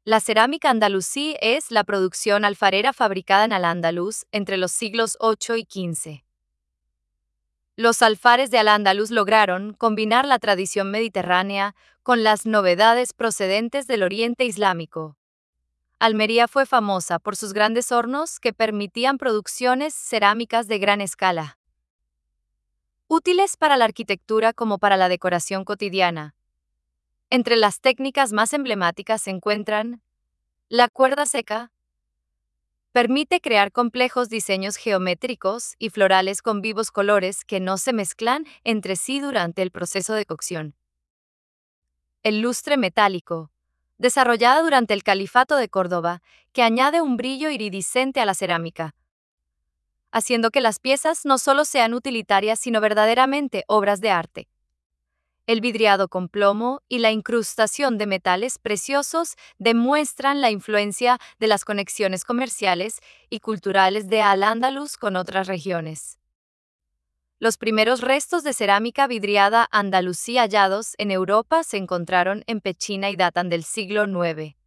La cerámica andalusí es la producción alfarera fabricada en Al-Ándalus entre los siglos VIII y XV. Los alfares de Al-Ándalus lograron combinar la tradición mediterránea con las novedades procedentes del Oriente Islámico. Almería fue famosa por sus grandes hornos que permitían producciones cerámicas de gran escala, útiles para la arquitectura como para la decoración cotidiana. Entre las técnicas más emblemáticas se encuentran la cuerda seca. Permite crear complejos diseños geométricos y florales con vivos colores que no se mezclan entre sí durante el proceso de cocción. El lustre metálico, desarrollada durante el Califato de Córdoba, que añade un brillo iridiscente a la cerámica, haciendo que las piezas no solo sean utilitarias sino verdaderamente obras de arte. El vidriado con plomo y la incrustación de metales preciosos demuestran la influencia de las conexiones comerciales y culturales de Al-Ándalus con otras regiones. Los primeros restos de cerámica vidriada andalusí hallados en Europa se encontraron en Pechina y datan del siglo IX.